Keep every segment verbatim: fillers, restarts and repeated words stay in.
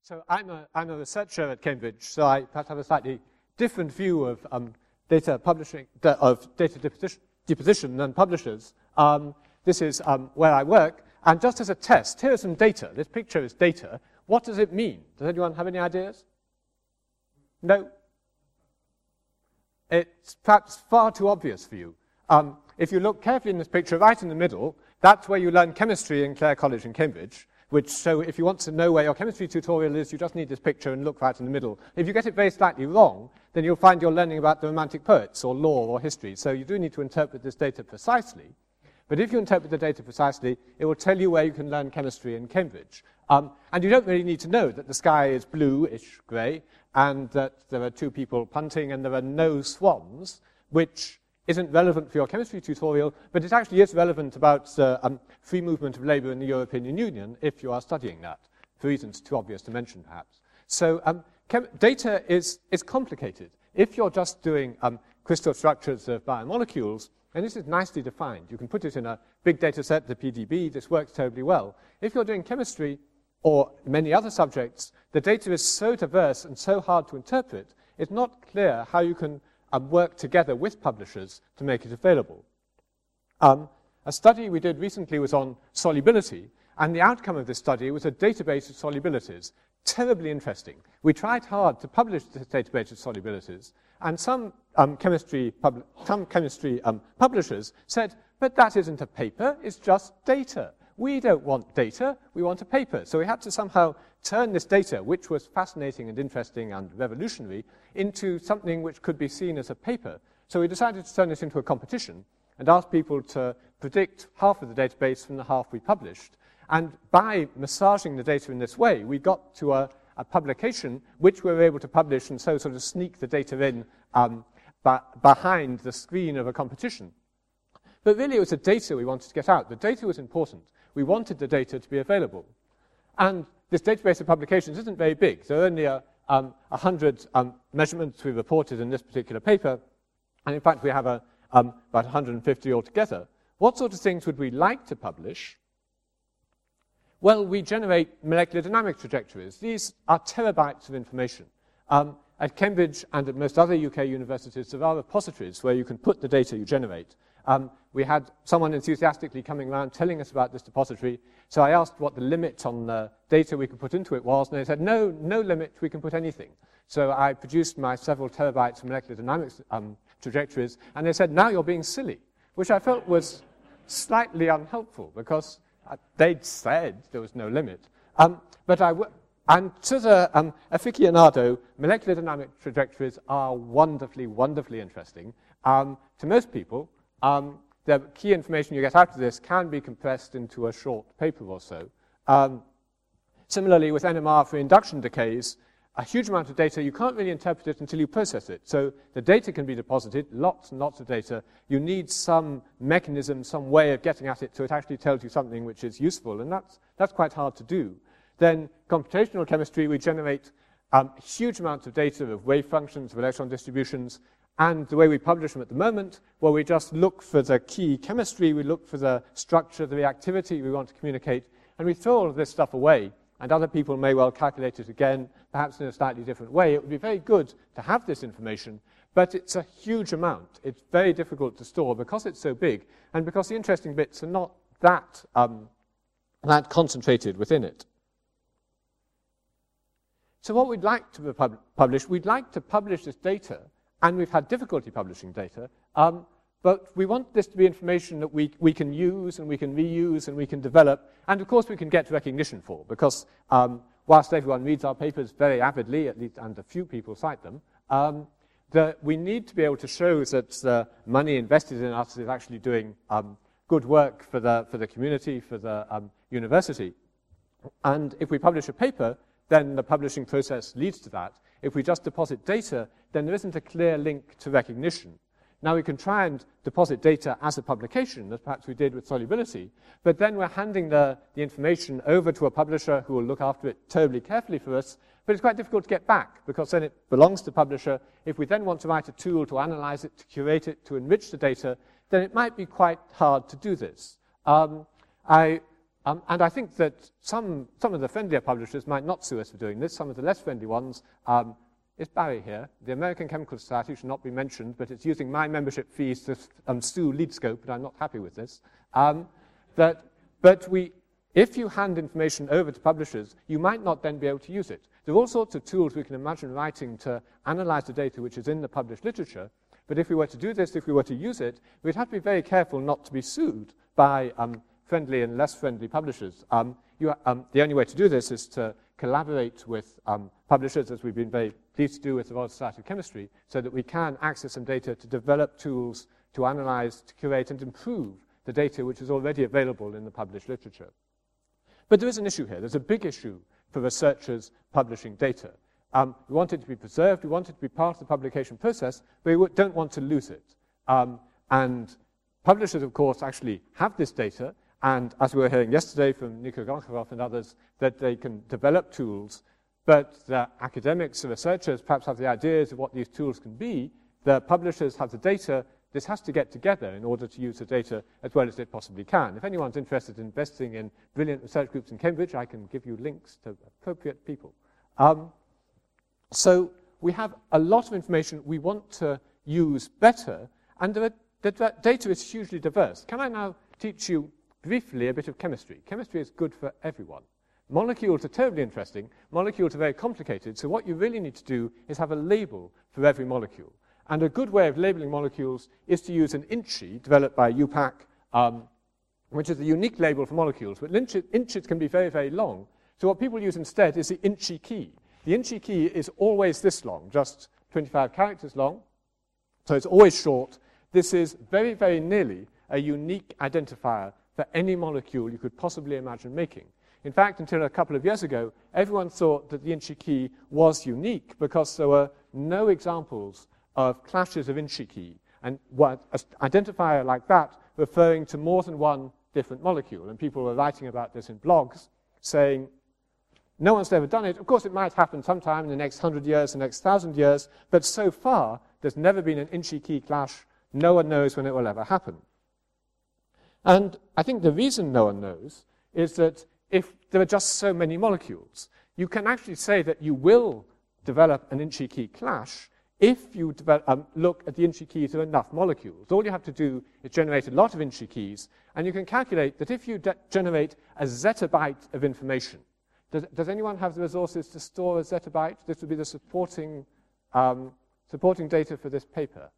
So I'm a, I'm a researcher at Cambridge, so I perhaps have a slightly different view of um, data publishing, of data deposition, deposition than publishers. Um, this is um, where I work, and just as a test, here is some data. This picture is data. What does it mean? Does anyone have any ideas? No? It's perhaps far too obvious for you. Um, if you look carefully in this picture, right in the middle, that's where you learn chemistry in Clare College in Cambridge. Which, so if you want to know where your chemistry tutorial is, you just need this picture and look right in the middle. If you get it very slightly wrong, then you'll find you're learning about the Romantic poets or law or history. So you do need to interpret this data precisely. But if you interpret the data precisely, it will tell you where you can learn chemistry in Cambridge. Um, and you don't really need to know that the sky is bluish grey and that there are two people punting and there are no swans, which isn't relevant for your chemistry tutorial, but it actually is relevant about uh, um, free movement of labour in the European Union if you are studying that, for reasons too obvious to mention, perhaps. So um, data is, is complicated. If you're just doing um, crystal structures of biomolecules, and this is nicely defined, you can put it in a big data set, the P D B, this works terribly well. If you're doing chemistry or many other subjects, the data is so diverse and so hard to interpret, it's not clear how you can and work together with publishers to make it available. Um, a study we did recently was on solubility, and the outcome of this study was a database of solubilities. Terribly interesting. We tried hard to publish this database of solubilities, and some um, chemistry, pub some chemistry um, publishers said, but that isn't a paper, it's just data. We don't want data, we want a paper. So we had to somehow turn this data, which was fascinating and interesting and revolutionary, into something which could be seen as a paper. So we decided to turn this into a competition and ask people to predict half of the database from the half we published. And by massaging the data in this way, we got to a, a publication which we were able to publish and so sort of sneak the data in um, behind the screen of a competition. But really it was the data we wanted to get out. The data was important. We wanted the data to be available. And this database of publications isn't very big. There are only a, um, one hundred um, measurements we reported in this particular paper. And in fact, we have a, um, about one hundred fifty altogether. What sort of things would we like to publish? Well, we generate molecular dynamic trajectories. These are terabytes of information. Um, at Cambridge and at most other U K universities, there are repositories where you can put the data you generate. Um, we had someone enthusiastically coming around telling us about this depository. So I asked what the limit on the data we could put into it was, and they said, no, no limit, we can put anything. So I produced my several terabytes of molecular dynamics um, trajectories, and they said, now you're being silly, which I felt was slightly unhelpful, because uh, they'd said there was no limit. Um, but I w and to the um, aficionado, molecular dynamic trajectories are wonderfully, wonderfully interesting. Um, to most people, Um, the key information you get out of this can be compressed into a short paper or so. Um, similarly, with N M R for induction decays, a huge amount of data, you can't really interpret it until you process it. So the data can be deposited, lots and lots of data. You need some mechanism, some way of getting at it so it actually tells you something which is useful, and that's, that's quite hard to do. Then computational chemistry, we generate um, huge amounts of data of wave functions, of electron distributions, and the way we publish them at the moment, well, we just look for the key chemistry, we look for the structure, the reactivity we want to communicate, and we throw all of this stuff away. And other people may well calculate it again, perhaps in a slightly different way. It would be very good to have this information, but it's a huge amount. It's very difficult to store because it's so big, and because the interesting bits are not that, um, that concentrated within it. So what we'd like to pub publish, we'd like to publish this data, and we've had difficulty publishing data, um, but we want this to be information that we, we can use and we can reuse and we can develop, and of course we can get recognition for, because um, whilst everyone reads our papers very avidly, at least, and a few people cite them, um, the, we need to be able to show that the money invested in us is actually doing um, good work for the, for the community, for the um, university. And if we publish a paper, then the publishing process leads to that. If we just deposit data, then there isn't a clear link to recognition. Now we can try and deposit data as a publication, as perhaps we did with solubility, but then we're handing the, the information over to a publisher who will look after it terribly carefully for us, but it's quite difficult to get back, because then it belongs to the publisher. If we then want to write a tool to analyze it, to curate it, to enrich the data, then it might be quite hard to do this. Um, I Um, and I think that some, some of the friendlier publishers might not sue us for doing this. Some of the less friendly ones, um, is Barry here. The American Chemical Society should not be mentioned, but it's using my membership fees to um, sue LeadScope, and I'm not happy with this. Um, that, but we, if you hand information over to publishers, you might not then be able to use it. There are all sorts of tools we can imagine writing to analyze the data which is in the published literature, but if we were to do this, if we were to use it, we'd have to be very careful not to be sued by um, friendly and less friendly publishers. Um, you, um, the only way to do this is to collaborate with um, publishers, as we've been very pleased to do with the Royal Society of Chemistry, so that we can access some data to develop tools to analyze, to curate, and improve the data which is already available in the published literature. But there is an issue here. There's a big issue for researchers publishing data. Um, we want it to be preserved, we want it to be part of the publication process, but we don't want to lose it. Um, and publishers, of course, actually have this data, and as we were hearing yesterday from Nico Goncharov and others, that they can develop tools, but the academics and researchers perhaps have the ideas of what these tools can be. The publishers have the data. This has to get together in order to use the data as well as it possibly can. If anyone's interested in investing in brilliant research groups in Cambridge, I can give you links to appropriate people. Um, so we have a lot of information we want to use better, and the, the data is hugely diverse. Can I now teach you briefly a bit of chemistry? Chemistry is good for everyone. Molecules are terribly interesting. Molecules are very complicated, so what you really need to do is have a label for every molecule. And a good way of labeling molecules is to use an INCHI developed by U PAC, um, which is a unique label for molecules. But INCHIs can be very, very long. So what people use instead is the INCHI key. The INCHI key is always this long, just twenty-five characters long. So it's always short. This is very, very nearly a unique identifier for any molecule you could possibly imagine making. In fact, until a couple of years ago, everyone thought that the INCHI key was unique because there were no examples of clashes of INCHI key, and what an identifier like that referring to more than one different molecule. And people were writing about this in blogs, saying, no one's ever done it. Of course, it might happen sometime in the next hundred years, the next thousand years, but so far, there's never been an INCHI key clash. No one knows when it will ever happen. And I think the reason no one knows is that if there are just so many molecules, you can actually say that you will develop an INCHI key clash if you develop, um, look at the INCHI keys of enough molecules. All you have to do is generate a lot of INCHI keys, and you can calculate that if you generate a zettabyte of information, does, does anyone have the resources to store a zettabyte? This would be the supporting, um, supporting data for this paper.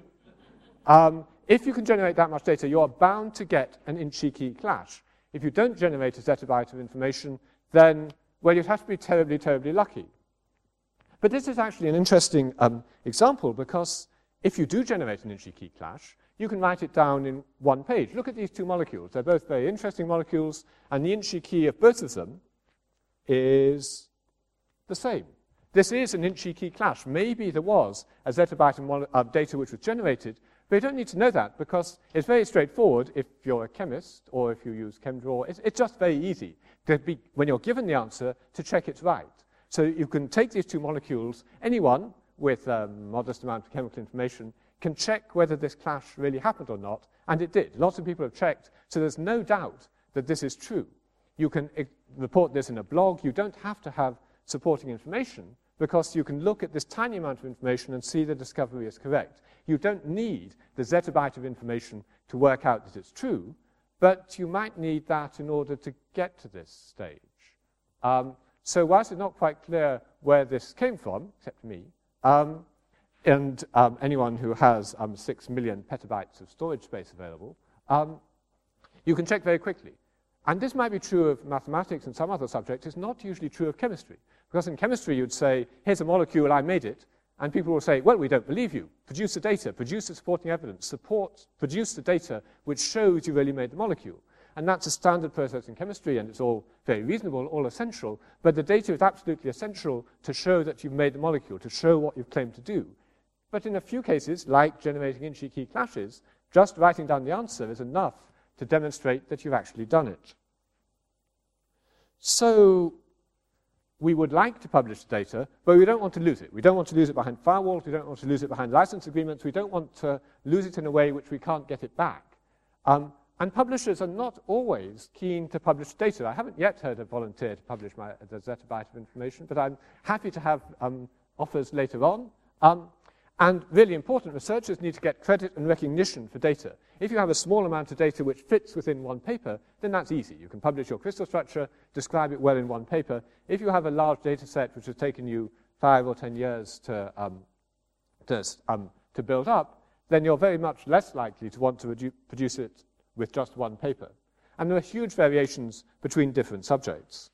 Um, if you can generate that much data, you are bound to get an INCHI key clash. If you don't generate a zettabyte of information, then, well, you'd have to be terribly, terribly lucky. But this is actually an interesting um, example, because if you do generate an INCHI key clash, you can write it down in one page. Look at these two molecules. They're both very interesting molecules, and the INCHI key of both of them is the same. This is an INCHI key clash. Maybe there was a zettabyte of data which was generated, but you don't need to know that, because it's very straightforward if you're a chemist or if you use ChemDraw. It's, it's just very easy to be, when you're given the answer, to check it's right. So you can take these two molecules, anyone with a modest amount of chemical information can check whether this clash really happened or not, and it did. Lots of people have checked, so there's no doubt that this is true. You can report this in a blog. You don't have to have supporting information, because you can look at this tiny amount of information and see the discovery is correct. You don't need the zettabyte of information to work out that it's true, but you might need that in order to get to this stage. Um, so whilst it's not quite clear where this came from, except me, um, and um, anyone who has um, six million petabytes of storage space available, um, you can check very quickly. And this might be true of mathematics and some other subjects. It's not usually true of chemistry. Because in chemistry, you'd say, here's a molecule, I made it. And people will say, well, we don't believe you. Produce the data, produce the supporting evidence, support, produce the data which shows you really made the molecule. And that's a standard process in chemistry, and it's all very reasonable, all essential. But the data is absolutely essential to show that you've made the molecule, to show what you've claimed to do. But in a few cases, like generating INCHI key clashes, just writing down the answer is enough to demonstrate that you've actually done it. So we would like to publish the data, but we don't want to lose it. We don't want to lose it behind firewalls. We don't want to lose it behind license agreements. We don't want to lose it in a way which we can't get it back. Um, and publishers are not always keen to publish data. I haven't yet heard a volunteer to publish my, the zettabyte of information, but I'm happy to have um, offers later on. Um, and really important, researchers need to get credit and recognition for data. If you have a small amount of data which fits within one paper, then that's easy. You can publish your crystal structure, describe it well in one paper. If you have a large data set which has taken you five or ten years to, um, to, um, to build up, then you're very much less likely to want to redu- produce it with just one paper. And there are huge variations between different subjects.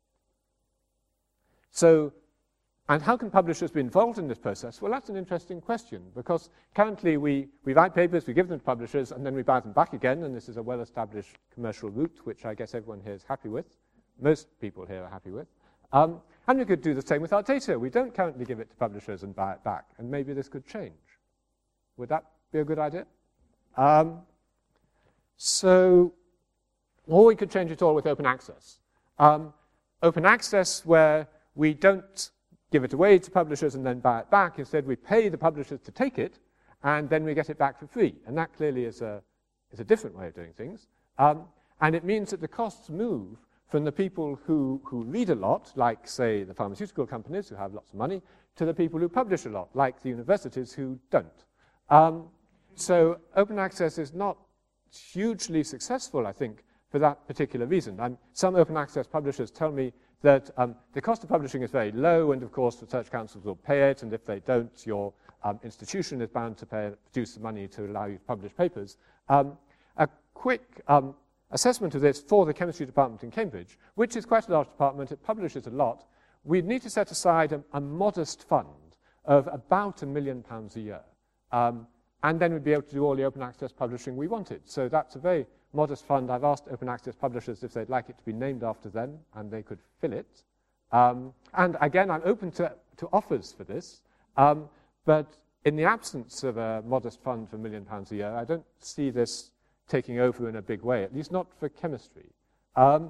So, and how can publishers be involved in this process? Well, that's an interesting question, because currently we, we write papers, we give them to publishers, and then we buy them back again, and this is a well-established commercial route, which I guess everyone here is happy with. Most people here are happy with. Um, and we could do the same with our data. We don't currently give it to publishers and buy it back, and maybe this could change. Would that be a good idea? Um, so, or we could change it all with open access. Um, open access where we don't give it away to publishers and then buy it back. Instead, we pay the publishers to take it, and then we get it back for free. And that clearly is a, is a different way of doing things. Um, and it means that the costs move from the people who, who read a lot, like, say, the pharmaceutical companies who have lots of money, to the people who publish a lot, like the universities who don't. Um, so open access is not hugely successful, I think, for that particular reason. And some open access publishers tell me that um, the cost of publishing is very low, and of course research councils will pay it, and if they don't, your um, institution is bound to pay, produce the money to allow you to publish papers. Um, a quick um, assessment of this for the chemistry department in Cambridge, which is quite a large department, it publishes a lot, we'd need to set aside a, a modest fund of about a million pounds a year. Um, and then we'd be able to do all the open access publishing we wanted. So that's a very modest fund. I've asked open access publishers if they'd like it to be named after them, and they could fill it. Um, and again, I'm open to, to offers for this, um, but in the absence of a modest fund for a million pounds a year, I don't see this taking over in a big way, at least not for chemistry. Um,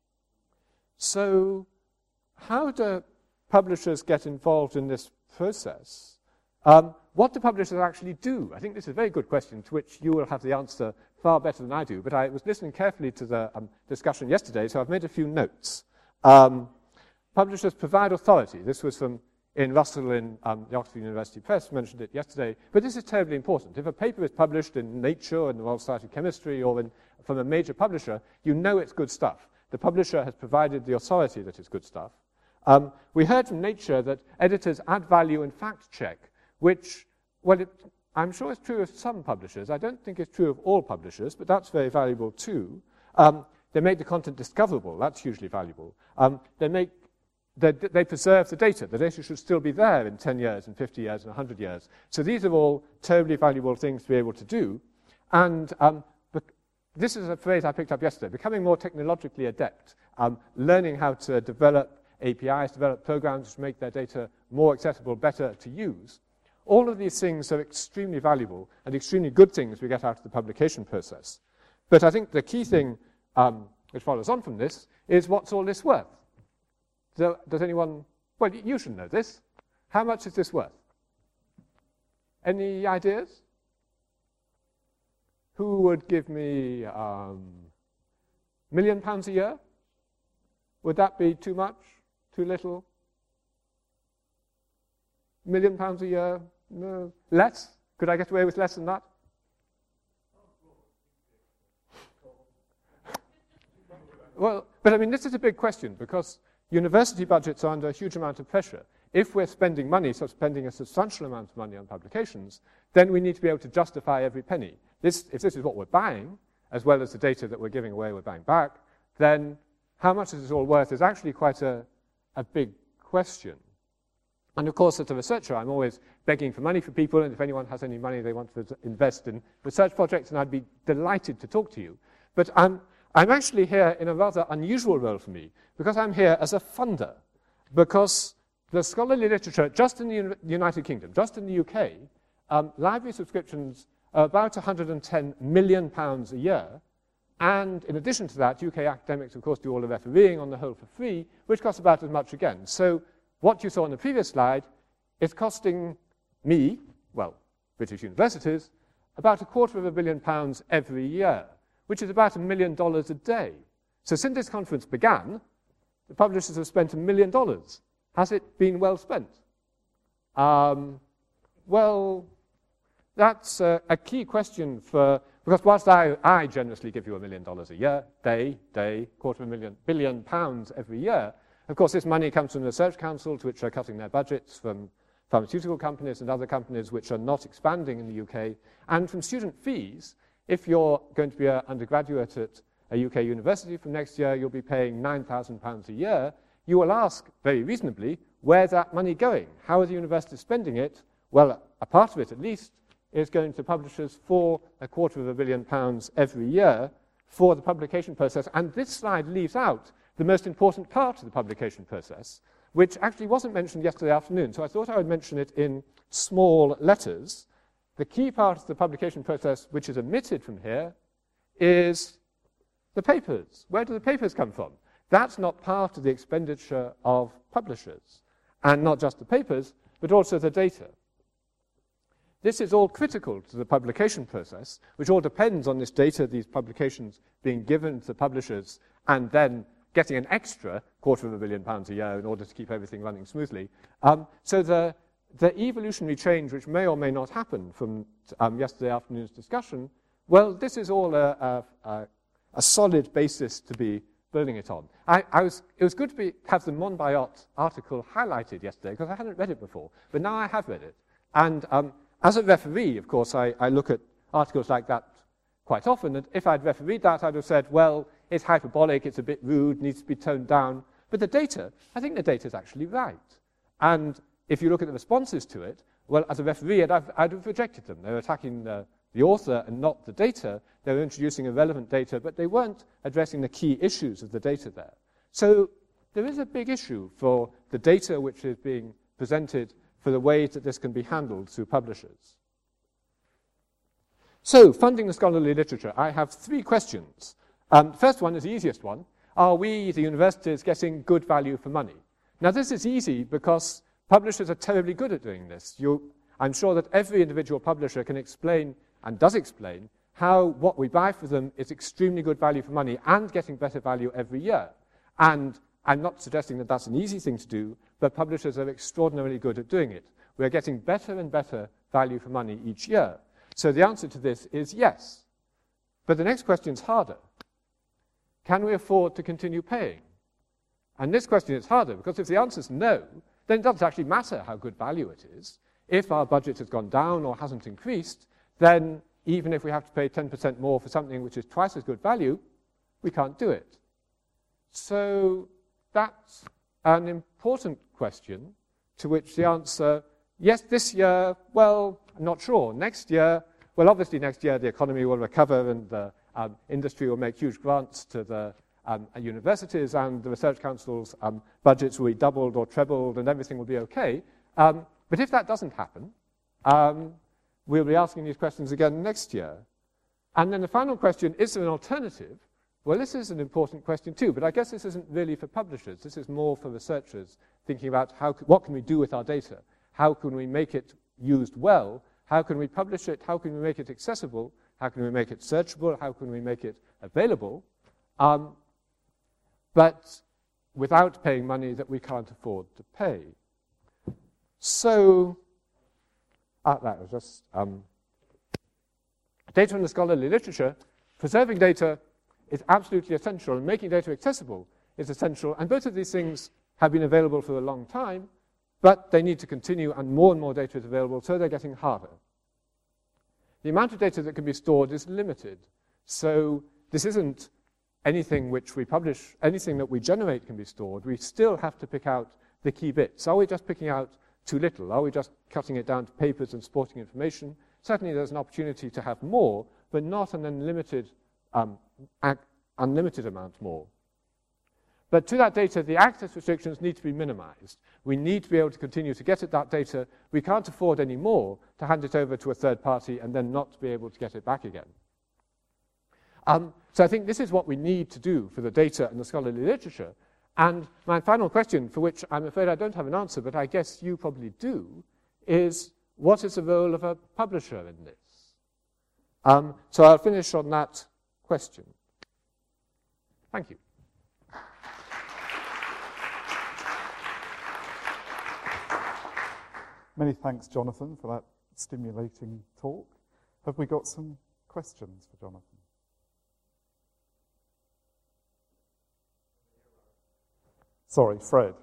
so how do publishers get involved in this process? Um, what do publishers actually do? I think this is a very good question to which you will have the answer far better than I do, but I was listening carefully to the um, discussion yesterday, so I've made a few notes. Um, publishers provide authority. This was from Ian Russell in um, the Oxford University Press, mentioned it yesterday, but this is terribly important. If a paper is published in Nature or in the Royal Society of Chemistry or in, from a major publisher, you know it's good stuff. The publisher has provided the authority that it's good stuff. Um, we heard from Nature that editors add value and fact check, which, well, it, I'm sure it's true of some publishers. I don't think it's true of all publishers, but that's very valuable too. Um, they make the content discoverable. That's hugely valuable. Um, they make they, they preserve the data. The data should still be there in ten years, and fifty years, and one hundred years. So these are all terribly valuable things to be able to do. And um, this is a phrase I picked up yesterday, becoming more technologically adept, um, learning how to develop A P Is, develop programs to make their data more accessible, better to use. All of these things are extremely valuable and extremely good things we get out of the publication process. But I think the key thing um, which follows on from this is, what's all this worth? So, does anyone, well, you should know this. How much is this worth? Any ideas? Who would give me a um, million pounds a year? Would that be too much? Too little? Million pounds a year? No. Less? Could I get away with less than that? Well, but I mean, this is a big question, because university budgets are under a huge amount of pressure. If we're spending money, so spending a substantial amount of money on publications, then we need to be able to justify every penny. This, if this is what we're buying, as well as the data that we're giving away we're buying back, then how much is this all worth is actually quite a, a big question. And of course, as a researcher, I'm always begging for money for people, and if anyone has any money they want to invest in research projects, then I'd be delighted to talk to you. But I'm, I'm actually here in a rather unusual role for me, because I'm here as a funder, because the scholarly literature, just in the United Kingdom, just in the U K, um, library subscriptions are about one hundred ten million pounds a year, and in addition to that, U K academics, of course, do all the refereeing on the whole for free, which costs about as much again. So what you saw on the previous slide is costing me, well, British universities, about a quarter of a billion pounds every year, which is about a million dollars a day. So since this conference began, the publishers have spent a million dollars. Has it been well spent? Um, well, that's a, a key question for, because whilst I, I generously give you a million dollars a year, day, day, quarter of a million, billion pounds every year, of course this money comes from the Research Council, to which are cutting their budgets, from pharmaceutical companies and other companies which are not expanding in the U K, and from student fees. If you're going to be an undergraduate at a U K university from next year, you'll be paying nine thousand pounds a year. You will ask, very reasonably, where's that money going? How are the universities spending it? Well, a part of it, at least, is going to publishers for a quarter of a billion pounds every year for the publication process. And this slide leaves out the most important part of the publication process, which actually wasn't mentioned yesterday afternoon. So I thought I would mention it in small letters. The key part of the publication process, which is omitted from here, is the papers. Where do the papers come from? That's not part of the expenditure of publishers. And not just the papers, but also the data. This is all critical to the publication process, which all depends on this data, these publications being given to the publishers, and then getting an extra quarter of a billion pounds a year in order to keep everything running smoothly. Um, so the, the evolutionary change, which may or may not happen from um, yesterday afternoon's discussion, well, this is all a, a, a solid basis to be building it on. I, I was, it was good to be, have the Monbiot article highlighted yesterday, because I hadn't read it before, but now I have read it. And um, as a referee, of course, I, I look at articles like that quite often, and if I'd refereed that, I'd have said, well, it's hyperbolic, it's a bit rude, needs to be toned down. But the data, I think the data is actually right. And if you look at the responses to it, well, as a referee, I'd have, I'd have rejected them. They were attacking the, the author and not the data. They were introducing irrelevant data, but they weren't addressing the key issues of the data there. So there is a big issue for the data which is being presented, for the ways that this can be handled through publishers. So, funding the scholarly literature, I have three questions. Um, the first one is the easiest one. Are we, the universities, getting good value for money? Now, this is easy because publishers are terribly good at doing this. You, I'm sure that every individual publisher can explain, and does explain, how what we buy for them is extremely good value for money and getting better value every year. And I'm not suggesting that that's an easy thing to do, but publishers are extraordinarily good at doing it. We're getting better and better value for money each year. So the answer to this is yes. But the next question is harder. Can we afford to continue paying? And this question is harder, because if the answer is no, then it doesn't actually matter how good value it is. If our budget has gone down or hasn't increased, then even if we have to pay ten percent more for something which is twice as good value, we can't do it. So that's an important question to which the answer, yes, this year, well, I'm not sure. Next year, well, obviously next year the economy will recover and the um, industry will make huge grants to the um, universities, and the Research Council's um, budgets will be doubled or trebled and everything will be okay. Um, but if that doesn't happen, um, we'll be asking these questions again next year. And then the final question, is there an alternative? Well, this is an important question too, but I guess this isn't really for publishers. This is more for researchers thinking about how, what can we do with our data? How can we make it used well? How can we publish it? How can we make it accessible? How can we make it searchable? How can we make it available? Um, but without paying money that we can't afford to pay. So, uh, that was just um, data in the scholarly literature. Preserving data is absolutely essential, and making data accessible is essential. And both of these things have been available for a long time, but they need to continue, and more and more data is available, so they're getting harder. The amount of data that can be stored is limited. So this isn't anything which we publish, anything that we generate can be stored. We still have to pick out the key bits. Are we just picking out too little? Are we just cutting it down to papers and sporting information? Certainly there's an opportunity to have more, but not an unlimited, um, unlimited amount more. But to that data, the access restrictions need to be minimized. We need to be able to continue to get at that data. We can't afford any more to hand it over to a third party and then not be able to get it back again. Um, so I think this is what we need to do for the data and the scholarly literature. And my final question, for which I'm afraid I don't have an answer, but I guess you probably do, is what is the role of a publisher in this? Um, so I'll finish on that question. Thank you. Many thanks, Jonathan, for that stimulating talk. Have we got some questions for Jonathan? Sorry, Fred.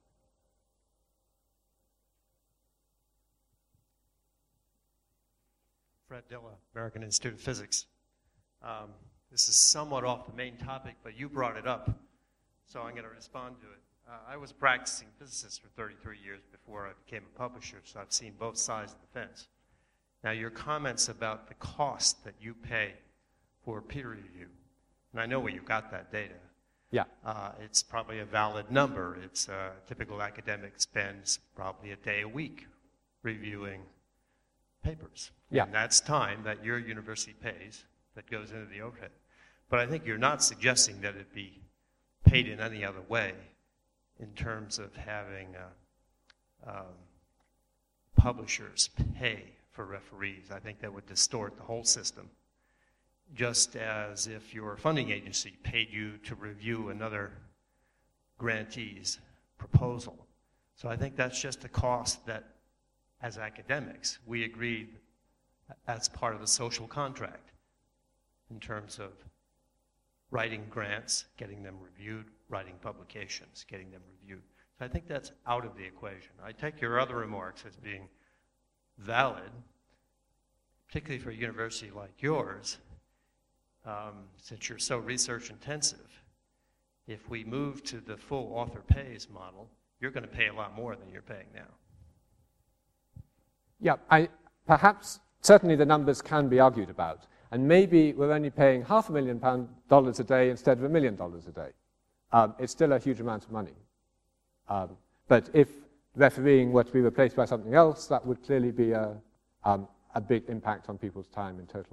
Fred Dilla, American Institute of Physics. Um, this is somewhat off the main topic, but you brought it up, so I'm going to respond to it. Uh, I was a practicing physicist for thirty-three years before I became a publisher, so I've seen both sides of the fence. Now, your comments about the cost that you pay for peer review, and I know where you got that data. Yeah. Uh, it's probably a valid number. It's a typical academic spends probably a day a week reviewing papers. Yeah. And that's time that your university pays that goes into the overhead. But I think you're not suggesting that it be paid in any other way in terms of having uh, um, publishers pay for referees. I think that would distort the whole system. Just as if your funding agency paid you to review another grantee's proposal. So I think that's just a cost that, as academics, we agreed as part of the social contract in terms of writing grants, getting them reviewed, writing publications, getting them reviewed. So I think that's out of the equation. I take your other remarks as being valid, particularly for a university like yours, um, since you're so research intensive. If we move to the full author pays model, you're going to pay a lot more than you're paying now. Yeah, I, perhaps, certainly the numbers can be argued about. And maybe we're only paying half a million pound dollars a day instead of a million dollars a day. Um, it's still a huge amount of money. Um, but if refereeing were to be replaced by something else, that would clearly be a, um, a big impact on people's time in total.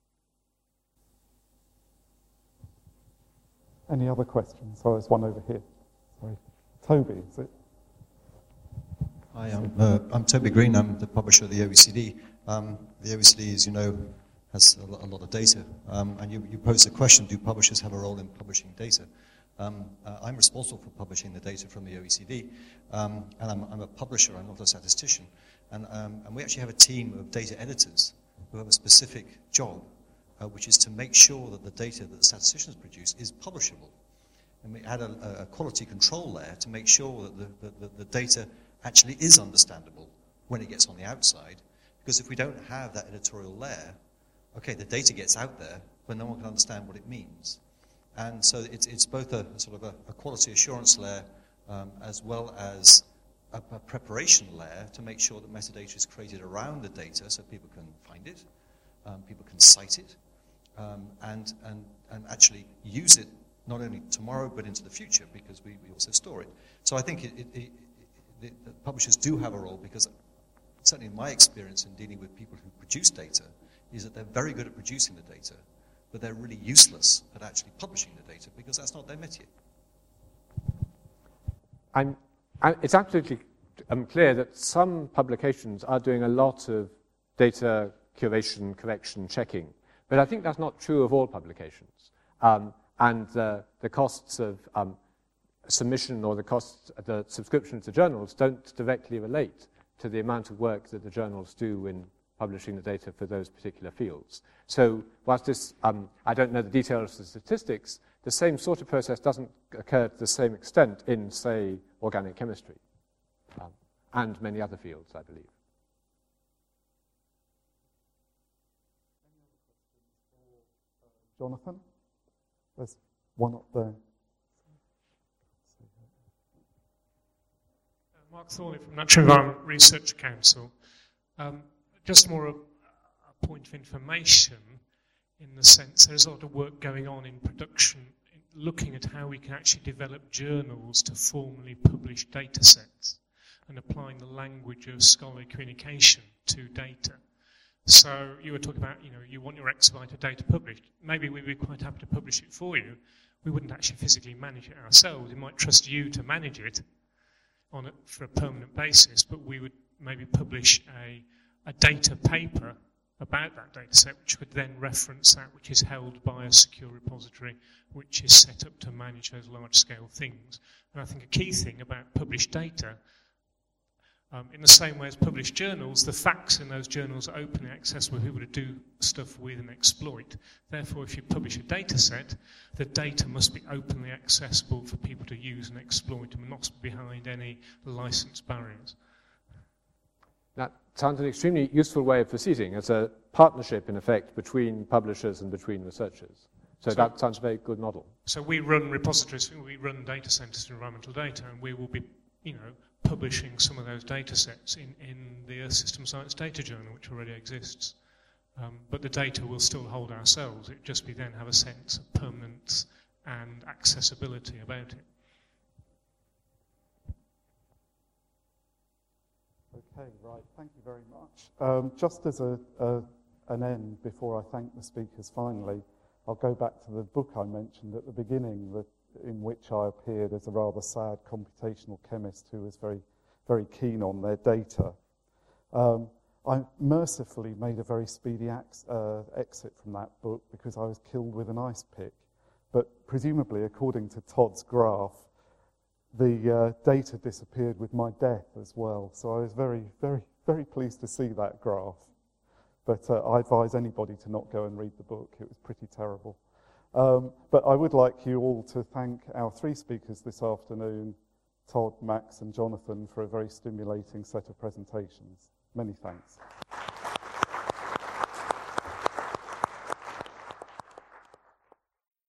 Any other questions? Oh, there's one over here. Sorry. Toby, is it? Hi, I'm, uh, I'm Toby Green. I'm the publisher of the O E C D. Um, the O E C D, as you know, has a lot, a lot of data. Um, and you, you posed a question, do publishers have a role in publishing data? Um, uh, I'm responsible for publishing the data from the O E C D. Um, and I'm, I'm a publisher, I'm not a statistician. And, um, and we actually have a team of data editors who have a specific job, uh, which is to make sure that the data that the statisticians produce is publishable. And we add a, a quality control layer to make sure that the, the, the data actually is understandable when it gets on the outside. Because if we don't have that editorial layer, okay, the data gets out there, but no one can understand what it means. And so it's, it's both a, a sort of a, a quality assurance layer um, as well as a, a preparation layer to make sure that metadata is created around the data so people can find it, um, people can cite it, um, and, and, and actually use it not only tomorrow but into the future, because we, we also store it. So I think it, it, it, it, the publishers do have a role, because certainly in my experience in dealing with people who produce data is that they're very good at producing the data, but they're really useless at actually publishing the data because that's not their métier. I'm, I, it's absolutely um, clear that some publications are doing a lot of data curation, correction, checking, but I think that's not true of all publications. Um, and uh, the costs of um, submission or the costs, the subscription to journals don't directly relate to the amount of work that the journals do in publishing the data for those particular fields. So whilst this, um, I don't know the details of the statistics, the same sort of process doesn't occur to the same extent in, say, organic chemistry, um, and many other fields, I believe. Jonathan? There's one up there. Mark Thorley from Natural Environment Research Council. Um, just more a, a point of information, in the sense there's a lot of work going on in production, in looking at how we can actually develop journals to formally publish data sets and applying the language of scholarly communication to data. So you were talking about, you know, you want your exabyte of data published. Maybe we'd be quite happy to publish it for you. We wouldn't actually physically manage it ourselves. We might trust you to manage it on a, for a permanent basis, but we would maybe publish a, a data paper about that data set, which could then reference that which is held by a secure repository, which is set up to manage those large-scale things. And I think a key thing about published data, um, in the same way as published journals, the facts in those journals are openly accessible for people to do stuff with and exploit. Therefore, if you publish a data set, the data must be openly accessible for people to use and exploit and not behind any license barriers. That sounds an extremely useful way of proceeding as a partnership, in effect, between publishers and between researchers. So, so that sounds a very good model. So we run repositories, we run data centers for environmental data, and we will be, you know, publishing some of those data sets in, in the Earth System Science Data Journal, which already exists. Um, but the data will still hold ourselves. It just be then have a sense of permanence and accessibility about it. Okay, right. Thank you very much. Um, just as a, a, an end, before I thank the speakers finally, I'll go back to the book I mentioned at the beginning, that, in which I appeared as a rather sad computational chemist who was very, very keen on their data. Um, I mercifully made a very speedy ex uh, exit from that book because I was killed with an ice pick. But presumably, according to Todd's graph, the uh, data disappeared with my death as well. So I was very, very, very pleased to see that graph. But uh, I advise anybody to not go and read the book. It was pretty terrible. Um, but I would like you all to thank our three speakers this afternoon, Todd, Max, and Jonathan, for a very stimulating set of presentations. Many thanks.